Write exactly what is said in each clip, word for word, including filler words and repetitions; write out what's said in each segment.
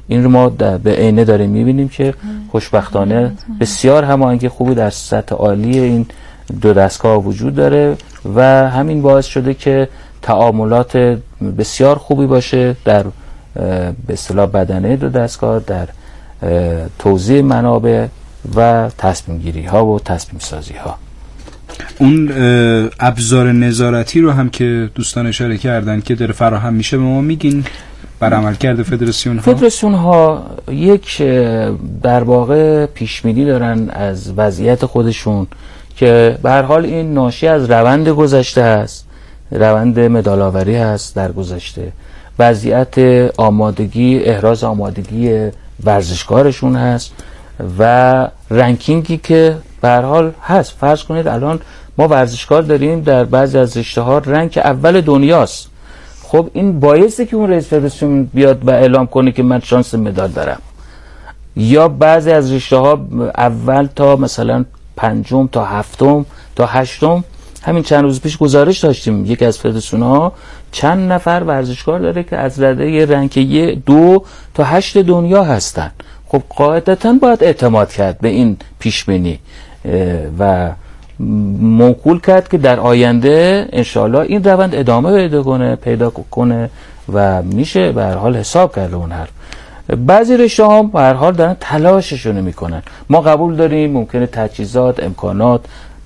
این رو ما به عینه داریم میبینیم که خوشبختانه بسیار هماهنگی خوبی در سطح عالی این دو دستگاه وجود داره و همین باعث شده که تعاملات بسیار خوبی باشه در به اصطلاح بدنه دو دستگاه، در توزیع منابع و تصمیم گیری ها و تصمیم سازی ها. اون ابزار نظارتی رو هم که دوستان اشاره کردن که داره فراهم میشه به ما میگین بر عملکرد فدراسیون ها؟ فدراسیون ها یک در واقع پیش‌بینی دارن از وضعیت خودشون که به هر حال این ناشی از روند گذشته است، روند مدال‌آوری هست در گذشته، وضعیت آمادگی احراز آمادگی ورزشکارشون هست و رنکینگی که به هر حال هست. فرض کنید الان ما ورزشکار داریم در بعضی از رشته‌ها رنک اول دنیاست. خب این باعثه که اون رئیس فدراسیون بیاد و اعلام کنه که من شانس مدال دارم. یا بعضی از رشته‌ها اول تا مثلا پنجم تا هفتم تا هشتم، همین چند روز پیش گزارش داشتیم یکی از فدراسیون‌ها چند نفر ورزشکار داره که از رده رنک یک دو تا هشت دنیا هستن. خب قاعدتاً باید اعتماد کرد به این پیش‌بینی و موکول کرد که در آینده انشالله این روند ادامه پیدا کنه پیدا کنه و میشه به هر حال حساب کرده اون حرف. بعضی رشته ها به هر حال دارن تلاششون میکنن. ما قبول داریم ممکنه تجهیزات، امکانات،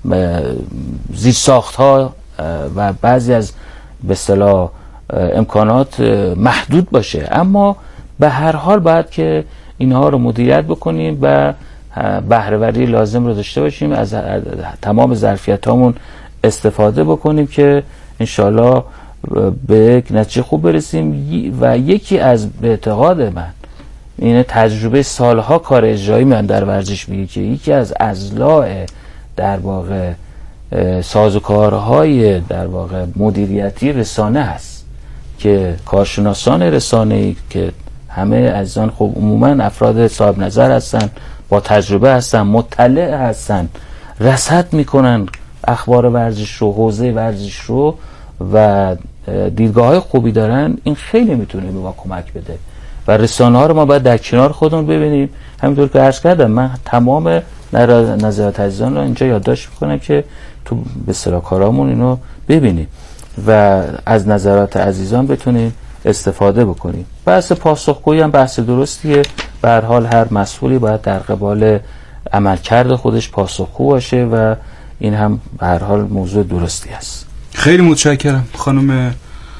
زیرساخت ها و بعضی از به اصطلاح امکانات محدود باشه، اما به هر حال باید که اینها رو مدیریت بکنیم و بهره‌وری لازم رو داشته باشیم، از تمام ظرفیتامون استفاده بکنیم که انشالله به یک نتیجه خوب برسیم. و یکی از به اعتقاد من این تجربه سالها کار اجرایی من در ورزش میگه که یکی از اضلاع در واقع سازوکارهای در واقع مدیریتی رسانه است که کارشناسان رسانه‌ای که همه عزیزان خب عموما افراد صاحب نظر هستن، با تجربه هستن، مطلع هستن، رصد میکنن اخبار ورزش رو، حوزه ورزش رو و دیدگاه‌های خوبی دارن. این خیلی میتونه به ما کمک بده و رسانه ها رو ما باید در کنار خودمون ببینیم. همینطور که عرض کردم من تمام نظرات عزیزان رو اینجا یادداشت میکنم که تو به اصطلاح کارامون اینو ببینیم و از نظرات عزیزان بتونیم استفاده بکنیم. بحث پاسخگویی هم بحث درستیه. به هر حال هر مسئولی باید در قبال عملکرد خودش پاسخگو باشه و این هم به هر حال موضوع درستی است. خیلی متشکرم خانم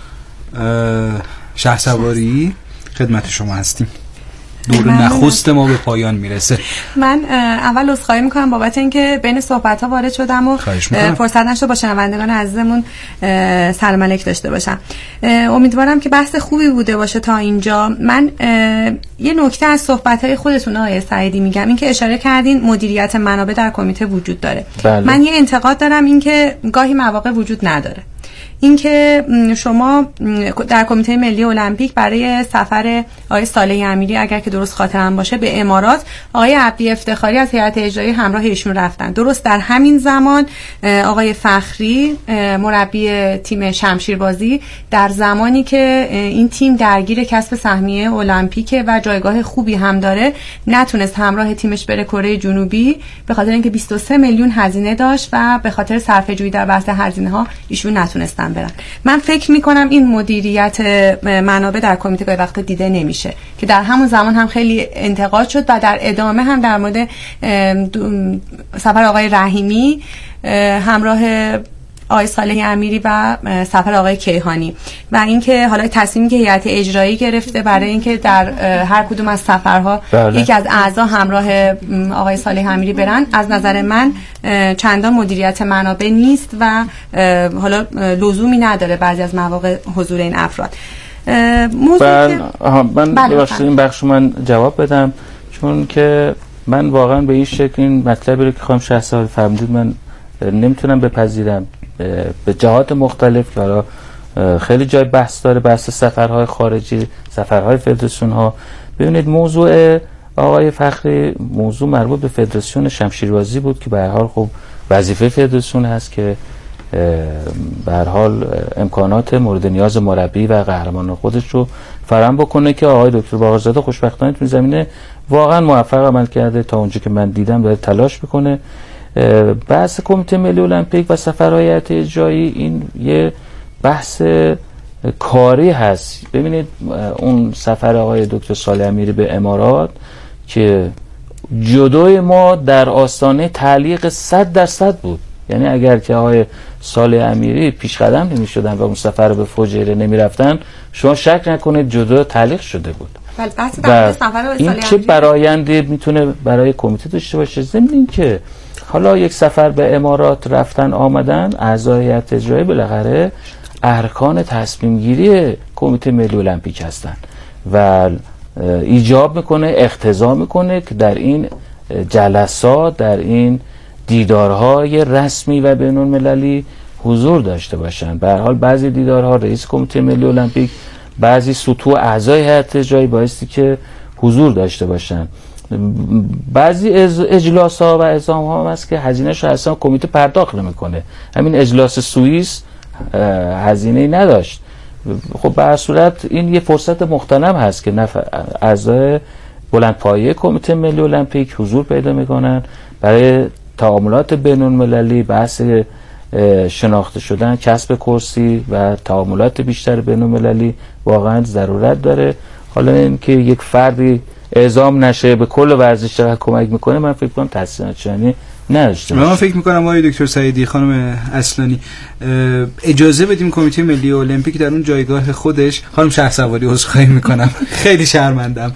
شهسواری، خدمت شما هستیم. دور نخست ما به پایان میرسه. من اول عذرخواهی میکنم بابت اینکه بین صحبت ها وارد شدم و فرصت نشد با شنوندگان عزیزمون سلام علیک داشته باشم. امیدوارم که بحث خوبی بوده باشه تا اینجا. من یه نکته از صحبت های خودتون آقای سعیدی میگم، این که اشاره کردین مدیریت منابع در کمیته وجود داره. بله. من یه انتقاد دارم این که گاهی مواقع وجود نداره. اینکه شما در کمیته ملی المپیک برای سفر آقای صالح امیری اگر که درست خاطرم باشه به امارات، آقای عبدی افتخاری از هیئت اجرایی همراه ایشون رفتن. درست در همین زمان آقای فخری مربی تیم شمشیربازی در زمانی که این تیم درگیر کسب سهمیه المپیک و جایگاه خوبی هم داره نتونست همراه تیمش بره کره جنوبی به خاطر اینکه بیست و سه میلیون هزینه داشت و به خاطر صرفه‌جویی در بحث هزینه ها ایشون نتونستن برن. من فکر میکنم این مدیریت منابع در کمیته گاهی وقت دیده نمیشه که در همون زمان هم خیلی انتقاد شد و در ادامه هم در مورد سفر آقای رحیمی همراه آقای صالح امیری و سفر آقای کیهانی و اینکه حالا تصمیمی که هیئت اجرایی گرفته برای اینکه در هر کدوم از سفرها بله. یکی از اعضا همراه آقای صالح امیری برن، از نظر من چندان مدیریت منابع نیست و حالا لزومی نداره بعضی از مواقع حضور این افراد. من من ببخشید این بخش من جواب بدم، چون که من واقعا به این شکل این مطلبی رو که خانم شهسواری فرمودید من نمیتونم بپذیرم به جهات مختلف که حالا خیلی جای بحث داره، بحث سفرهای خارجی، سفرهای فدراسیون ها. ببینید موضوع آقای فخری موضوع مربوط به فدراسیون شمشیربازی بود که به هر حال خب وظیفه فدراسیون هست که به هر حال امکانات مورد نیاز مربی و قهرمان خودش رو فراهم بکنه که آقای دکتر باقرزاده خوشبختانه تو زمینه واقعا موفق عمل کرده، تا اونجا که من دیدم داره تلاش میکنه. بحث کمیته ملی المپیک و سفرهای هیئت اجرایی این یه بحث کاری هست. ببینید اون سفر آقای دکتر صالح امیری به امارات که جدوی ما در آستانه تعلیق صد درصد بود، یعنی اگر که آقای صالح امیری پیش قدم نمی شدن و اون سفر به فجیره نمی رفتن، شما شک نکنید جدو تعلیق شده بود. و این چه برآینده میتونه برای کمیته داشته باشه؟ ضمن این که حالا یک سفر به امارات رفتن آمدن، اعضای هیئت اجرایی بالاخره ارکان تصمیم گیری کمیته ملی المپیک هستن و ایجاب میکنه، اقتضا میکنه که در این جلسات، در این دیدارهای رسمی و بین المللی حضور داشته باشن. به هر حال بعضی دیدارها رئیس کمیته ملی المپیک، بعضی سطوح اعضای هیئت اجرایی بایستی که حضور داشته باشن. بعضی اجلاس ها و اعزام ها هم هست که هزینه‌اش رو اصلا کمیته پرداخت نمیکنه. همین اجلاس سوئیس هزینه‌ای نداشت. خب به هر صورت این یه فرصت مغتنم هست که نف... اعضای بلندپایه کمیته ملی المپیک حضور پیدا میکنن برای تعاملات بین المللی، بحث شناخته شدن، کسب کرسی و تعاملات بیشتر بین المللی واقعا ضرورت داره. حالا این که یک فردی اعزام نشه به کل ورزش چقدر کمک میکنه، من فکر کنم تاثیر چندانی نداشته باشه. من فکر میکنم آقای دکتر سعیدی، خانم اصلانی، اجازه بدیم کمیته ملی المپیک در اون جایگاه خودش، خانم شهسواری عذرخواهی میکنم خیلی شرمندم،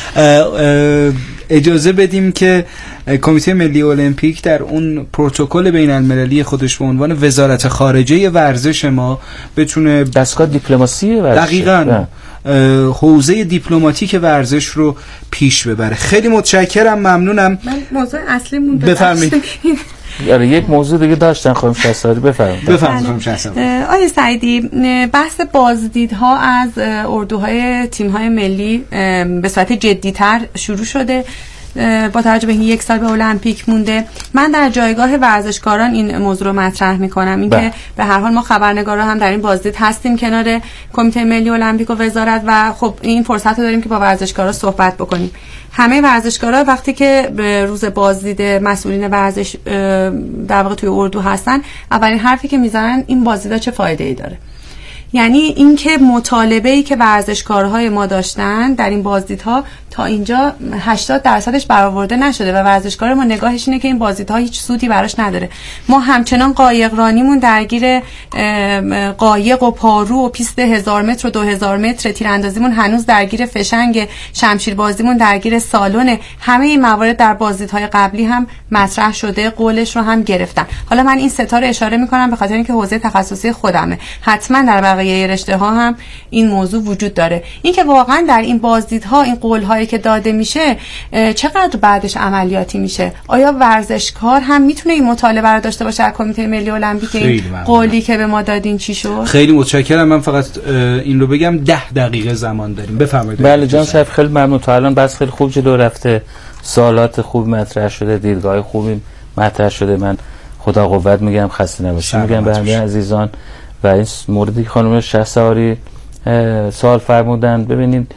اجازه بدیم که کمیته ملی المپیک در اون پروتکل بین المللی خودش به عنوان وزارت خارجه ورزش ما بتونه دستگاه دیپلماسی ورزش، دقیقاً حوزه دیپلماتیک ورزش رو پیش ببره. خیلی متشکرم، ممنونم. من موضوع اصلیمون بفرمایید. آره یک موضوع دیگه داشتن خانم شهسواری، بفرمایید. بفرمایید خانم شهسواری. آقای سعیدی، بحث بازدیدها از اردوهای تیم‌های ملی به صورت جدی‌تر شروع شده با توجه به این یک سال به المپیک مونده. من در جایگاه ورزشکاران این موضوع رو مطرح میکنم، اینکه به هر حال ما خبرنگارا هم در این بازدید هستیم کنار کمیته ملی المپیک و وزارت و خب این فرصت رو داریم که با ورزشکارا صحبت بکنیم. همه ورزشکارا وقتی که به روز بازدید مسئولین ورزش در واقع توی اردو هستن، اولین حرفی که میزنن این بازدیدا چه فایده‌ای داره. یعنی اینکه مطالبه‌ای که ورزشکارهای ما داشتن در این بازدیدها تا اینجا هشتاد درصدش برآورده نشده و ورزشکار ما نگاهش اینه که این بازدیدها هیچ سودی براش نداره. ما همچنان قایق رانیمون درگیر قایق و پارو و پیست هزار متر و دو هزار متر، تیراندازیمون هنوز درگیر فشنگ، شمشیر بازیمون درگیر سالونه. همه این موارد در بازدیدهای قبلی هم مطرح شده، قولش رو هم گرفتن. حالا من این ستا رو اشاره میکنم به خاطر اینکه حوزه تخصصی خودمه، حتما در بقیه رشته ها هم این موضوع وجود داره. اینکه واقعا در این بازدیدها این قول‌هایی که داده میشه چقدر بعدش عملیاتی میشه؟ آیا ورزشکار هم میتونه این مطالبه رو داشته باشه از کمیته ملی المپیک؟ قولی که به ما دادین چی شد؟ خیلی متشکرم. من فقط این رو بگم ده دقیقه زمان داریم، بفرمایید. بله جان صاحب، خیلی ممنون. تا الان بس خیلی خوب جلو رفته، سوالات خوب مطرح شده، دیدگاه خوبی مطرح شده. من خدا قوت میگم، خسته نباشید میگم به همه عزیزان. و این موردی که خانم شهسواری سوال فرمودن، ببینید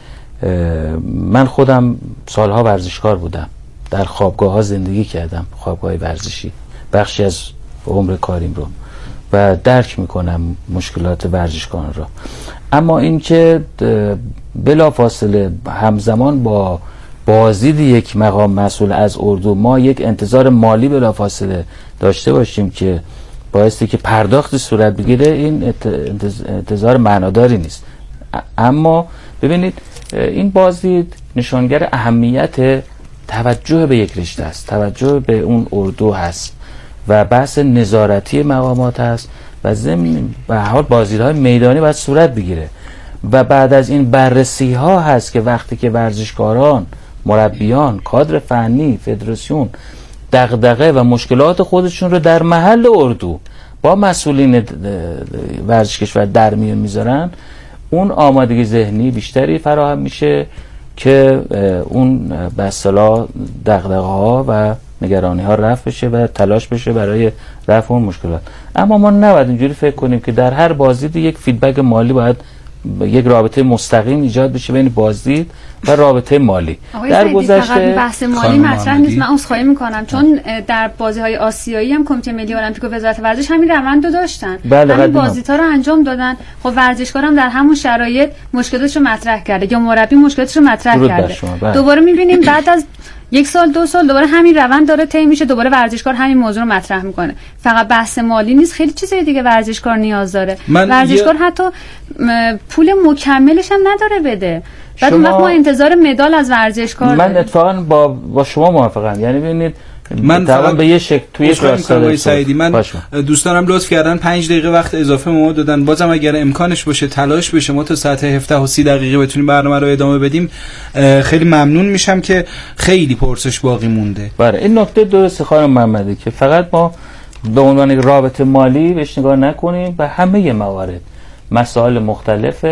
من خودم سالها ورزشکار بودم، در خوابگاه ها زندگی کردم، خوابگاه ورزشی، بخشی از عمر کاریم رو، و درک میکنم مشکلات ورزشکاران رو. اما اینکه بلافاصله همزمان با بازدید یک مقام مسئول از اردو ما یک انتظار مالی بلافاصله داشته باشیم که بایستی که پرداختی صورت بگیره، این انتظار معناداری نیست. اما ببینید این بازدید نشانگر اهمیت توجه به یک رشته است، توجه به اون اردو هست و بحث نظارتی مقامات هست و ضمن به حال بازدیدهای میدانی باید صورت بگیره و بعد از این بررسی ها هست که وقتی که ورزشکاران، مربیان، کادر فنی، فدراسیون دغدغه و مشکلات خودشون رو در محل اردو با مسئولین ورزش کشور در میون میذارن، اون آمادگی ذهنی بیشتری فراهم میشه که اون به اصطلاح دغدغه ها و نگرانی ها رفع بشه و تلاش بشه برای رفع اون مشکلات. اما ما نباید اینجوری فکر کنیم که در هر بازدید یک فیدبک مالی باید یک رابطه مستقیم ایجاد بشه بین بازدید و رابطه مالی. در گذشته بحث مالی مطرح نیست. من عذرخواهی میکنم چون در بازی‌های آسیایی هم کمیته ملی المپیک و وزارت ورزش همین روند رو داشتن. بله همین بازی‌ها رو انجام دادن. خب ورزشکار هم در همون شرایط مشکلاتش رو مطرح کرده یا مربی مشکلاتش رو مطرح کرده. دوباره می‌بینیم بعد از یک سال دو سال دوباره همین روند داره طی میشه، دوباره ورزشکار همین موضوع رو مطرح میکنه. فقط بحث مالی نیست، خیلی چیزای دیگه ورزشکار نیاز داره. ورزشکار یه... حتی پول مکملش هم نداره بده. بعد اون وقت ما انتظار مدال از ورزشکار من اتفاقا با با شما موافقم. یعنی ببینید من فقط به یه شکل توی یک راستا سعیدی من باشم. دوستانم لطف کردن پنج دقیقه وقت اضافه ما دادن. بازم اگر امکانش باشه تلاش بشه ما تا ساعت هفده و سی دقیقه بتونیم برنامه رو ادامه بدیم خیلی ممنون میشم که خیلی پرسش باقی مونده. بله این نکته درسته خانم محمدی که فقط ما به عنوان رابطه مالی بهش نگاه نکنیم و همه موارد مسائل مختلف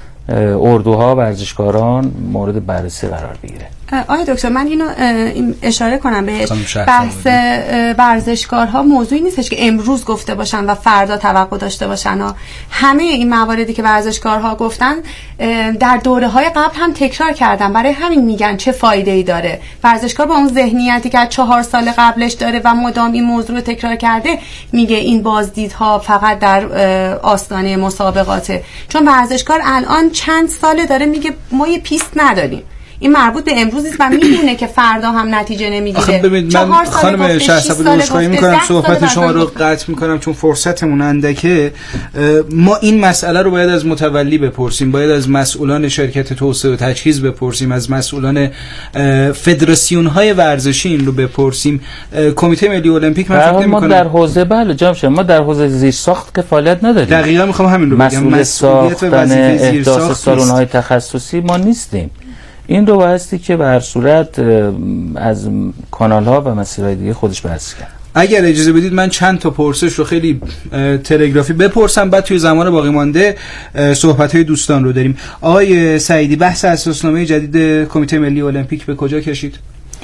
اردوها ورزشکاران مورد بررسی قرار بگیره. آقای دکتر من اینو این اشاره کنم بهش، بحث ورزشکارها موضوعی نیستش که امروز گفته باشن و فردا توقع داشته باشن ها. همه این مواردی که ورزشکارها گفتن در دوره‌های قبل هم تکرار کردن، برای همین میگن چه فایده‌ای داره. ورزشکار با اون ذهنیتی که از چهار سال قبلش داره و مدام این موضوع رو تکرار کرده میگه این بازدیدها فقط در آستانه مسابقاته، چون ورزشکار الان چند ساله داره میگه ما یه پیست نداریم. این مربوط به امروز نیست و میدونه که فردا هم نتیجه نمیگیره. ببینید من خانم شهرصفا عذرخواهی میکنم صحبت شما رو قطع میکنم چون فرصتمون اندکه. ما این مسئله رو باید از متولی بپرسیم، باید از مسئولان شرکت توسعه و تجهیز بپرسیم، از مسئولان فدراسیون های ورزشی این رو بپرسیم. کمیته ملی المپیک من فکر ما در حوزه بله جناب شما ما در حوزه زیرساخت که فعالیت نداریم. دقیقاً میخوام همین رو بگم. مسئولیت و وظیفه زیرساخت سالن‌های تخصصی ما نیستیم. این رو بایستی که به هر صورت از کانال ها و مسیرهای دیگه خودش بررسی کرد. اگر اجازه بدید من چند تا پرسش رو خیلی تلگرافی بپرسم، بعد توی زمان باقی مانده صحبت های دوستان رو داریم. آقای سعیدی بحث اساسنامه جدید کمیته ملی المپیک به کجا کشید؟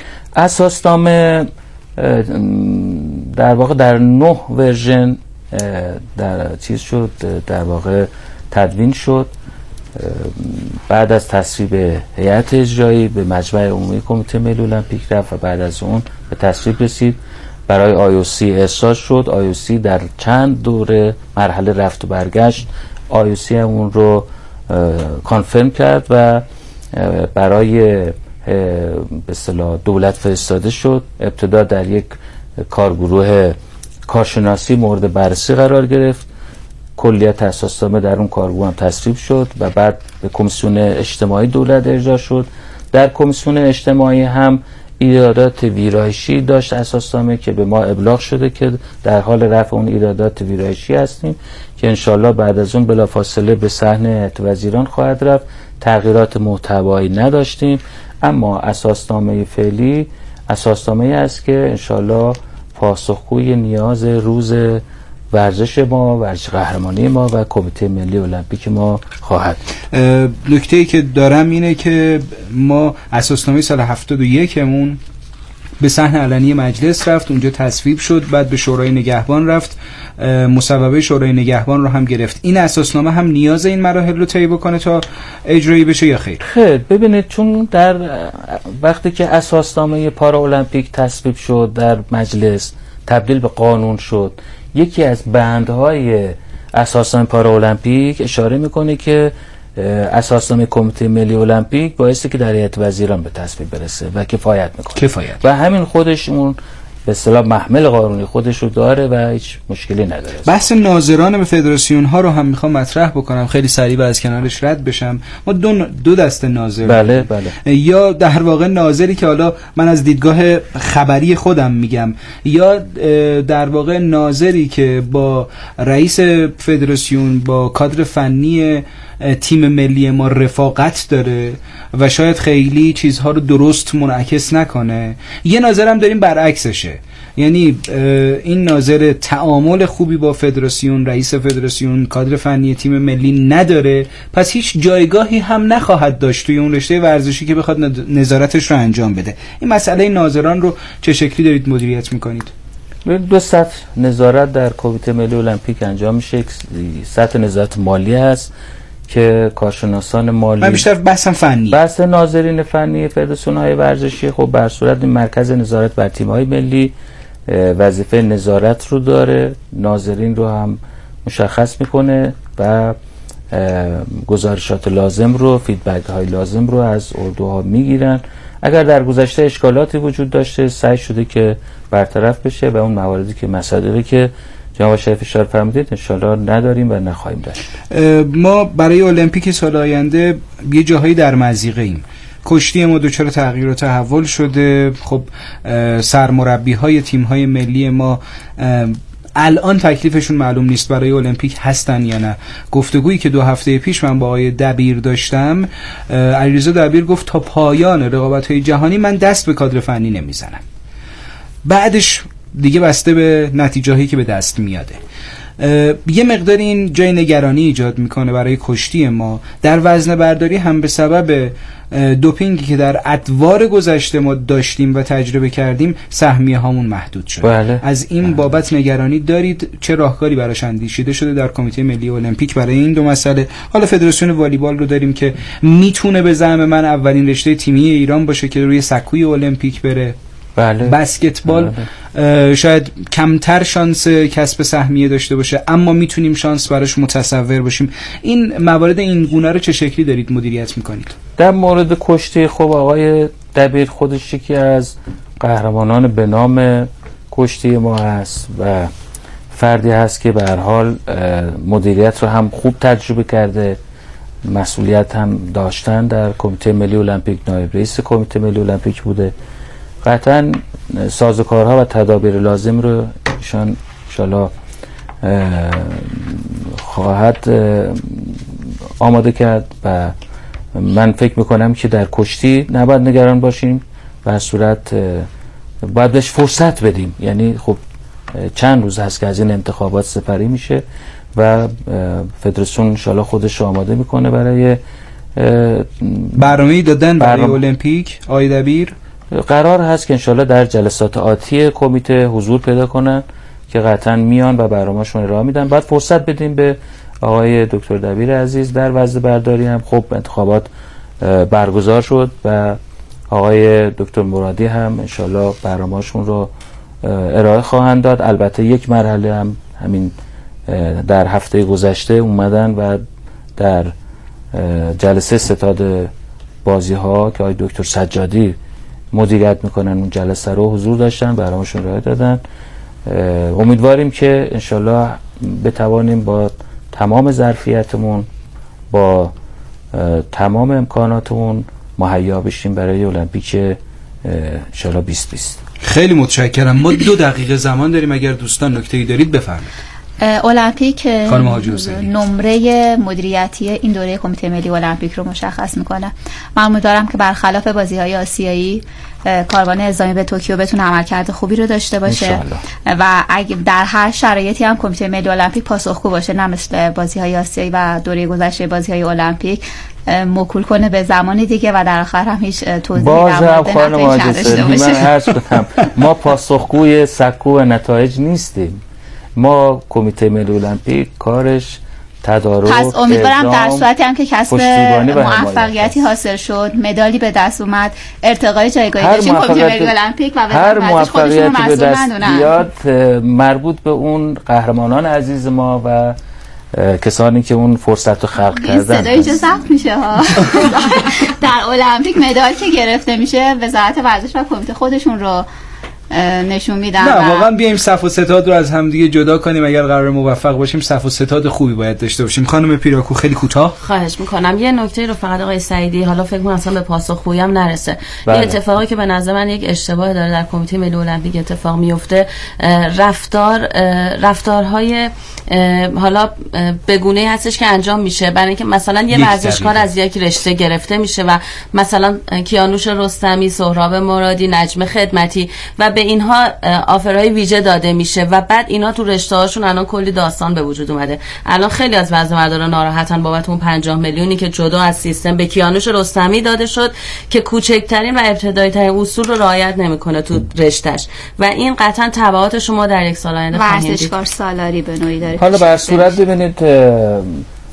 اساسنامه در واقع در نه ورژن در چیز شد، در واقع تدوین شد. بعد از تصویب هیئت اجرایی به مجمع عمومی کمیته ملی المپیک رفت و بعد از اون به تصویب رسید، برای آی او سی ارسال شد. آی او سی در چند دوره مرحله رفت و برگشت، آی او سی اون رو کانفرم کرد و برای به اصطلاح دولت فرستاده شد. ابتدا در یک کارگروه کارشناسی مورد بررسی قرار گرفت، کلیت اساسنامه در اون کارگروه هم تصویب شد و بعد به کمیسیون اجتماعی دولت ارجاع شد. در کمیسیون اجتماعی هم ایرادات ویرایشی داشت اساسنامه که به ما ابلاغ شده که در حال رفع اون ایرادات ویرایشی هستیم که انشالله بعد از اون بلافاصله به صحن هیئت وزیران خواهد رفت. تغییرات محتوایی نداشتیم، اما اساسنامه فعلی اساسنامه است که انشالله پاسخگوی نیاز روز ورزش ما، ورزش قهرمانی ما و کمیته ملی المپیک ما خواهد. نکته‌ای که دارم اینه که ما اساسنامه سال هفتاد و یکمون به صحن علنی مجلس رفت، اونجا تصویب شد، بعد به شورای نگهبان رفت، مصوبه شورای نگهبان رو هم گرفت. این اساسنامه هم نیاز این مراحل رو طی بکنه تا اجرایی بشه یا خیر؟ خیر ببینید، چون در وقتی که اساسنامه پارا المپیک تصویب شد در مجلس تبدیل به قانون شد، یکی از بندهای اساسنامه پارا المپیک اشاره میکنه که اساسنامه کمیته ملی المپیک بایستی که در هیئت وزیران به تصویب برسه و کفایت میکنه. کفایت. و همین خودش اون به اصطلاح محمل قانونی خودش رو داره و هیچ مشکلی نداره. بحث ناظران به فدراسیون ها رو هم میخوام مطرح بکنم، خیلی سریع و از کنارش رد بشم. ما دو دو دسته ناظر، بله بله، یا در واقع ناظری که حالا من از دیدگاه خبری خودم میگم، یا در واقع ناظری که با رئیس فدراسیون، با کادر فنی تیم ملی ما رفاقت داره و شاید خیلی چیزها رو درست منعکس نکنه. یه ناظرم داریم برعکسشه، یعنی این ناظر تعامل خوبی با فدراسیون، رئیس فدراسیون، کادر فنی تیم ملی نداره، پس هیچ جایگاهی هم نخواهد داشت توی اون رشته ورزشی که بخواد نظارتش رو انجام بده. این مسئله ناظران رو چه شکلی دارید مدیریت میکنید؟ دو سطح نظارت در کمیته ملی المپیک انجام میشه. یک سطح نظارت مالی هست که کارشناسان مالی، من بیشتر بحثم فنی، بحث ناظرین فنی فدراسیون‌های ورزشی، خب بر صورت مرکز نظارت بر تیم‌های ملی وظیفه نظارت رو داره، ناظرین رو هم مشخص میکنه و گزارشات لازم رو، فیدبک های لازم رو از اردوها میگیرن. اگر در گذشته اشکالاتی وجود داشته سعی شده که برطرف بشه و اون مواردی که مصادیقی که جناب شریف اشاره فرمودید انشالله نداریم و نخواهیم داشت. ما برای المپیک سال آینده یه جاهایی در مضیقه ایم. کشتی ما دچار تغییر و تحول شده. خب سرمربی های تیم های ملی ما الان تکلیفشون معلوم نیست برای المپیک هستن یا نه. گفتگویی که دو هفته پیش من با آقای دبیر داشتم، علیرضا دبیر گفت تا پایان رقابت‌های جهانی من دست به کادر فنی نمیزنم، بعدش دیگه بسته به نتیجه‌هایی که به دست میاده. یه مقدار این جای نگرانی ایجاد میکنه برای کشتی ما. در وزنه برداری هم به سبب دوپینگی که در ادوار گذشته ما داشتیم و تجربه کردیم سهمیه هامون محدود شد. بله. از این بله. بابت نگرانی دارید؟ چه راهکاری براش اندیشیده شده در کمیته ملی المپیک برای این دو مسئله؟ حالا فدراسیون والیبال رو داریم که میتونه به زعم من اولین رشته تیمی ایران باشه که روی سکوی المپیک بره. بله. بسکتبال بله. شاید کمتر شانس کسب سهمیه داشته باشه اما میتونیم شانس براش متصور باشیم. این موارد این گونه رو چه شکلی دارید مدیریت میکنید؟ در مورد کشتی خب آقای دبیر خودش یکی از قهرمانان به نام کشتی ما هست و فردی هست که به هر حال مدیریت رو هم خوب تجربه کرده، مسئولیت هم داشتن در کمیته ملی المپیک، نایب رئیس کمیته ملی المپیک بوده. قطعا سازوکارها و تدابیر لازم رو ایشان ان شاءالله خواهد آماده کرد و من فکر میکنم که در کشتی نباید نگران باشیم، به صورت باید بهش فرصت بدیم. یعنی خب چند روز هست که از این انتخابات سپری میشه و فدراسیون ان شاءالله خودش آماده میکنه برای برنامه‌ای دادن برای برنامه... المپیک. آقای دبیر قرار هست که انشالله در جلسات آتی کمیته حضور پیدا کنن که قطعا میان و برنامه‌شون ارائه میدن. بعد فرصت بدیم به آقای دکتر دبیر عزیز. در وزنه برداری هم خب انتخابات برگزار شد و آقای دکتر مرادی هم انشالله برنامه‌شون رو ارائه خواهند داد. البته یک مرحله هم همین در هفته گذشته اومدن و در جلسه ستاد بازی ها که آقای دکتر سجادی مدیریت میکنن اون جلسه رو حضور داشتن، برنامه‌شون ارائه دادن. امیدواریم که انشالله بتوانیم با تمام ظرفیتمون، با تمام امکاناتمون مهیا بشیم برای المپیک انشالله بیست بیست. خیلی متشکرم. ما دو دقیقه زمان داریم، اگر دوستان نکته‌ای دارید بفرمایید. المپیک نمره مدیریتی این دوره کمیته ملی المپیک رو مشخص میکنه. من امیدوارم که برخلاف بازی‌های آسیایی کاروان اعزامی به توکیو بتونه عملکرد خوبی رو داشته باشه و اگه در هر شرایطی هم کمیته ملی المپیک پاسخگو باشه، نه مثل بازی‌های آسیایی و دوره گذشته بازی‌های المپیک موکول کنه به زمانی دیگه و در آخر هم هیچ توضیحی در مورد نتایج نداشته باشه. من عرض کنم ما پاسخگوی سکو و نتایج نیستیم. ما کمیته ملی المپیک کارش تدارک، پس امیدوارم در صورتی هم که کسب موفقیتی حاصل شد، مدالی به دست اومد، ارتقای جایگاهی داشتیم کمیته ملی المپیک و هر موفقیتی به دست بیاد مربوط به اون قهرمانان عزیز ما و کسانی که اون فرصت رو خلق کردن. صدای اینجا ضبط میشه ها. در المپیک مدال که گرفته میشه وزارت ورزش و کمیته خودشون رو نشون میدن. نه واقعا بیایم صف و ستاد رو از هم دیگه جدا کنیم. اگر قرار موفق باشیم صف و ستاد خوبی باید داشته باشیم. خانم پیراکو خیلی کوتاه خواهش میکنم. یه نکته رو فقط آقای سعیدی، حالا فکر کنم اصلا به پاسخگویی هم نرسه. بله. یه اتفاقی که به نظر من یک اشتباه داره در کمیته ملی المپیک اتفاق میفته، رفتار رفتارهای حالا بگونه هستش که انجام میشه برای اینکه مثلا یه ورزشکار از یک رشته گرفته میشه و مثلا کیانوش رستمی، سهراب مرادی، نجم خدمتی و به اینها آفرهای ویژه داده میشه و بعد اینا تو رشته هاشون الان کلی داستان به وجود اومده. الان خیلی از وزنه‌برداران ناراحتن بابت اون پنجاه میلیونی که جدا از سیستم به کیانوش رستمی داده شد که کوچکترین و ابتدایی ترین اصول رو رعایت نمیکنه تو رشتهش و این قطعا تبعات شما در یک سال آینده خواهیم دید. ورزشکار سالاری به نوعی داره. حالا به صورت ببینید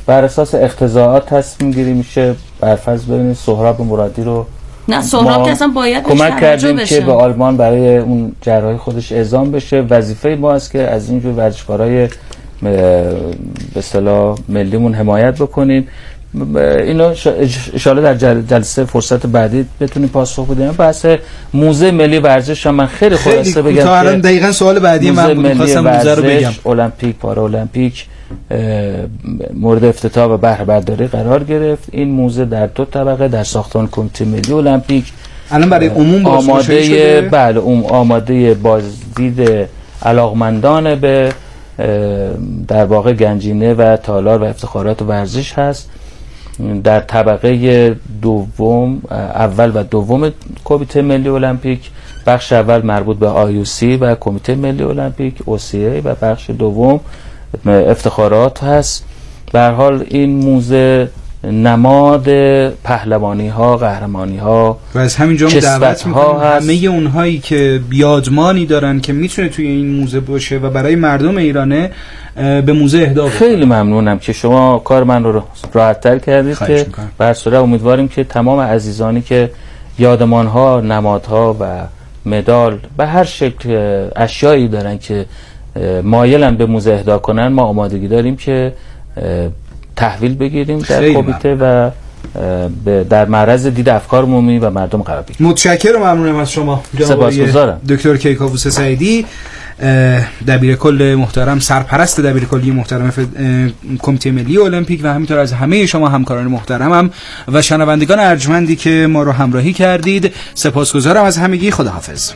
بر اساس اقتضاعات تصمیم گیری میشه. برفرض ببینید سهراب مرادی رو نه سهراب که اصلا باید کمک کردیم که به آلمان برای اون جراحی خودش اعزام بشه. وظیفه ما است که از اینجور ورزشکارای به اصطلاح ملیمون حمایت بکنیم. اینو ان شاءالله در جلسه فرصت بعدی بتونیم پاسخ بدیم. بحث موزه ملی ورزش هم من خیلی خلاصه بگم تا الان دقیقاً سوال بعدی من بود، خواستم موزه رو بگم. المپیک، پارا المپیک مورد افتتاح و بهره برداری قرار گرفت. این موزه در دو طبقه در ساختمان کمیته ملی المپیک الان برای عموم آماده شده. بله آماده بازدید علاقمندان به در واقع گنجینه و تالار و افتخارات ورزش هست. در طبقه دوم اول و دوم کمیته ملی المپیک، بخش اول مربوط به آی یو سی و کمیته ملی المپیک او سی ای و بخش دوم افتخارات هست. به هر حال این موزه نماد پهلوانی ها، قهرمانی ها و از همینجا دعوت می‌کنم همه اونهایی که بیادمانی دارن که میتونه توی این موزه باشه و برای مردم ایرانه به موزه اهدا بکنه. خیلی ممنونم که شما کار من رو راحت‌تر کردید که بر صورت امیدواریم که تمام عزیزانی که یادمان ها، نمادها و مدال به هر شکل اشیایی دارن که مایلن به موزه اهدا کنن، ما آمادگی داریم که تحویل بگیریم در کمیته و در معرض دید افکار عمومی و مردم قرار بگیریم. متشکرم، ممنونم از شما سپاسگزارم. دکتر کیکاووس سعیدی، دبیرکل محترم، سرپرست دبیرکلی محترم کمیته ملی المپیک و همینطور از همه شما همکاران محترمم و شنوندگان ارجمندی که ما رو همراهی کردید. سپاسگزارم از همگی. خداحافظ.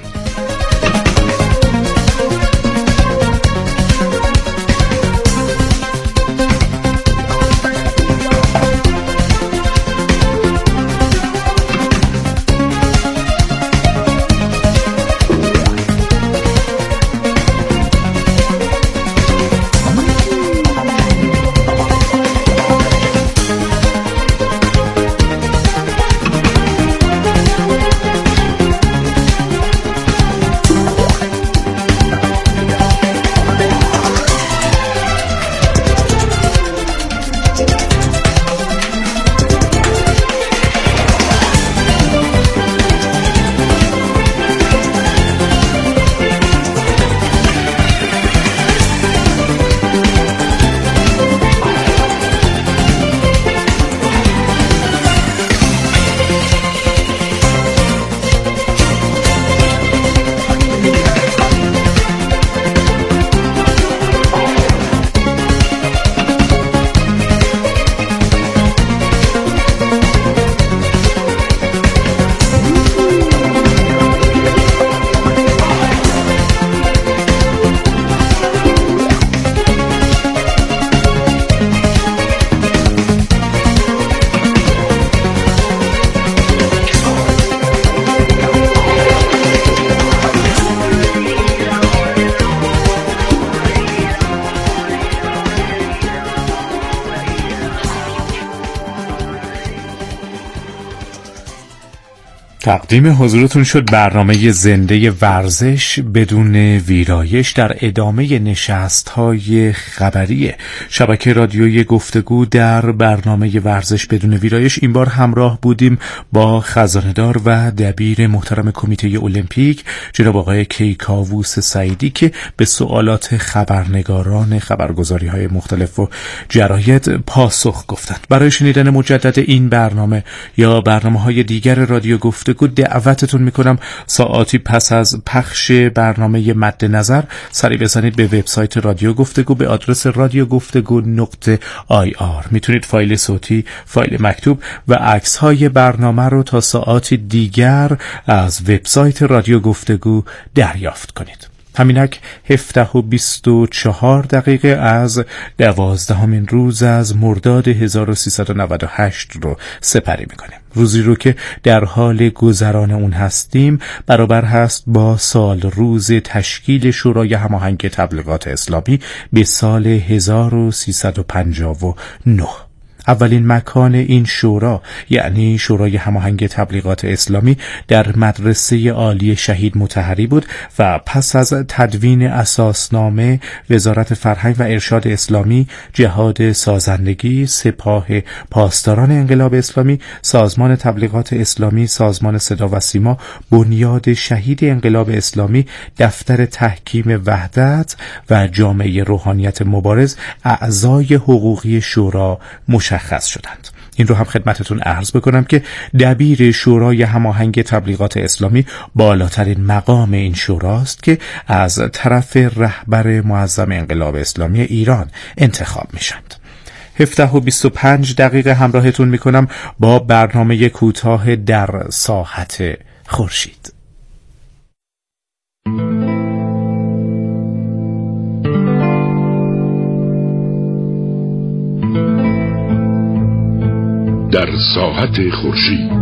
تقدیم حضورتون شد برنامه زنده ورزش بدون ویرایش در ادامه نشست‌های خبری شبکه رادیویی گفتگو در برنامه ورزش بدون ویرایش. این بار همراه بودیم با خزانه‌دار و دبیر محترم کمیته المپیک جناب آقای کیکاووس سعیدی که به سوالات خبرنگاران خبرگزاری‌های مختلف و جراید پاسخ گفتند. برای شنیدن مجدد این برنامه یا برنامه‌های دیگر رادیو گفتگو دعوتتون میکنم ساعاتی پس از پخش برنامه مد نظر سری بزنید به وبسایت رادیو گفتگو به آدرس رادیو گفتگو نقطه آی آر. میتونید فایل صوتی، فایل مکتوب و عکس های برنامه رو تا ساعاتی دیگر از وبسایت رادیو گفتگو دریافت کنید. همینک هفده و بیست و چهار دقیقه از دوازدهمین روز از مرداد هزار و سیصد و نود و هشت رو سپری میکنیم. روزی رو که در حال گذران اون هستیم برابر هست با سال روز تشکیل شورای هماهنگ تبلیغات اسلامی به سال هزار و سیصد و پنجاه و نه. اولین مکان این شورا یعنی شورای هماهنگ تبلیغات اسلامی در مدرسه عالی شهید مطهری بود و پس از تدوین اساسنامه وزارت فرهنگ و ارشاد اسلامی، جهاد سازندگی، سپاه پاسداران انقلاب اسلامی، سازمان تبلیغات اسلامی، سازمان صدا و سیما، بنیاد شهید انقلاب اسلامی، دفتر تحکیم وحدت و جامعه روحانیت مبارز اعضای حقوقی شورا مشخص شدند. این رو هم خدمتتون عرض بکنم که دبیر شورای هماهنگ تبلیغات اسلامی بالاترین مقام این شوراست که از طرف رهبر معظم انقلاب اسلامی ایران انتخاب میشند. هفده و بیست و پنج دقیقه همراهتون میکنم با برنامه کوتاه در ساحت خورشید. در ساحت خورشید.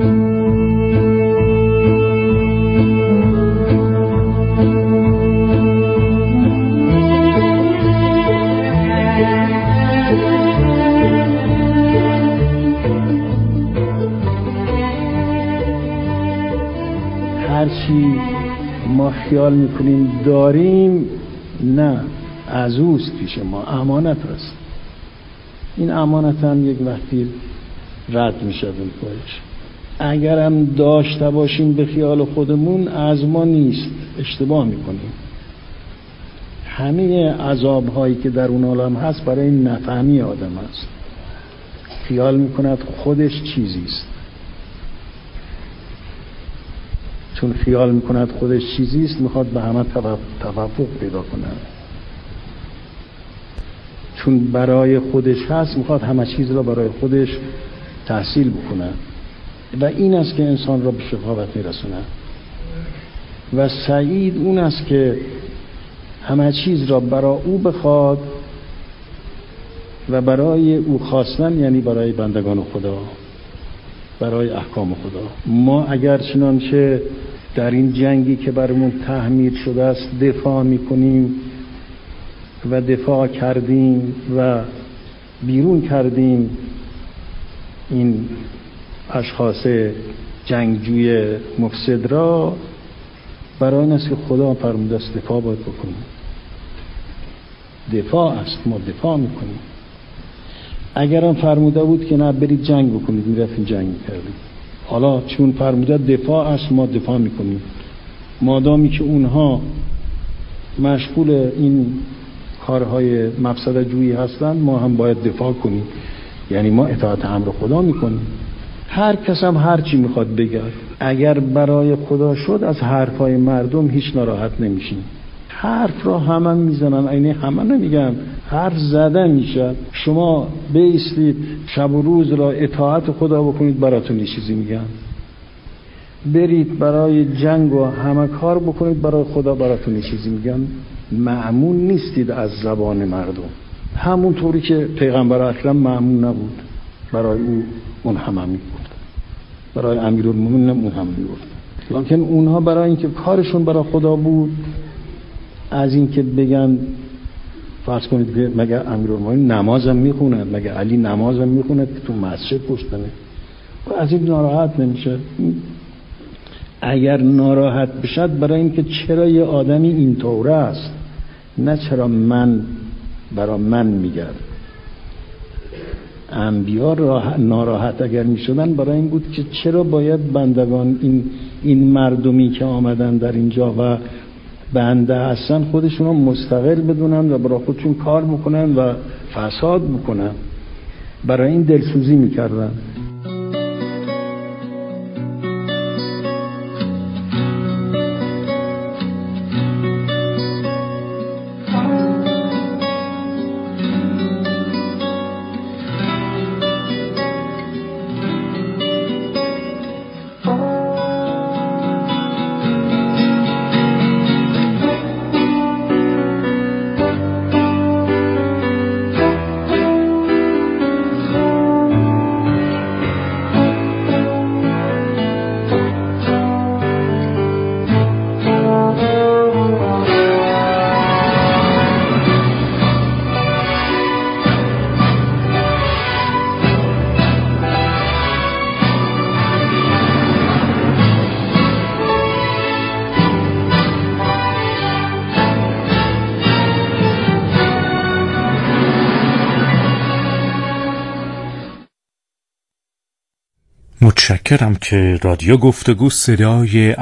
هرچی ما خیال میکنیم داریم نه، از اوست پیش ما، امانت هست. این امانت هم یک وقتی رد میشه اون پایش. اگرم داشته باشیم به خیال خودمون از ما نیست، اشتباه میکنیم. همه عذاب هایی که در اون عالم هست برای نفهمی آدم هست. خیال میکند خودش چیزیست، چون خیال میکند خودش چیزیست میخواد به همه توافق پیدا کنه، چون برای خودش هست میخواد همه چیز را برای خودش تحصیل بکنه و این است که انسان را به شقاوت میرسونه. و سعید اون است که همه چیز را برای او بخواد و برای او خواستن، یعنی برای بندگان خدا، برای احکام خدا. ما اگر چنانچه در این جنگی که برامون تحمیل شده است دفاع میکنیم و دفاع کردیم و بیرون کردیم این اشخاص جنگجوی مفسد را، برای این است که خدا فرموده است دفاع باید بکنیم. دفاع است، ما دفاع میکنیم. اگرم فرموده بود که نه برید جنگ بکنید، میرفتیم جنگ میکردیم. حالا چون فرموده دفاع است ما دفاع میکنیم. مادامی که اونها مشغول این کارهای مفسده جویی هستند ما هم باید دفاع کنیم، یعنی ما اطاعت امر خدا میکنیم. هر کس هم هر چی میخواد بگه، اگر برای خدا شد از حرفای مردم هیچ ناراحت نمیشیم. حرف را همه میزنن، اینه همه نمیگم، حرف زده میشه. شما بیستید شب و روز را اطاعت خدا بکنید براتون یه چیزی میگن، برید برای جنگ و همه کار بکنید برای خدا براتون یه چیزی میگن. مأمون نیستید از زبان مردم، همونطوری که پیغمبر اکرم مأمون نبود، برای او اون همه میگفت، برای امیرالمومنین اون هم میگفت. لکن اونها برای اینکه کارشون برای خدا بود، از اینکه بگن فرض کنید که مگه امیرالمومنین نمازم میخوند، مگه علی نمازم میخوند که تو مسجد پشتنه، و از این ناراحت نمیشه. اگر ناراحت بشد برای اینکه چرا یه آدمی اینطوره است، نه چرا من برای من میگرد. انبیا ناراحت اگر میشدن برای این بود که چرا باید بندگان این این مردمی که آمدن در اینجا و بنده هستن خودشون رو مستقل بدونن و برای خودشون کار بکنن و فساد بکنن. برای این دلسوزی میکردن. متشکرم که رادیو گفتگو صدای